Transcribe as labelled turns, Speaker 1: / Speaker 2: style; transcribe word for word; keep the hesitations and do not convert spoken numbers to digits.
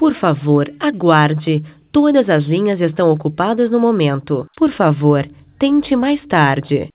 Speaker 1: Por favor, aguarde. Todas as linhas estão ocupadas no momento. Por favor, tente mais tarde.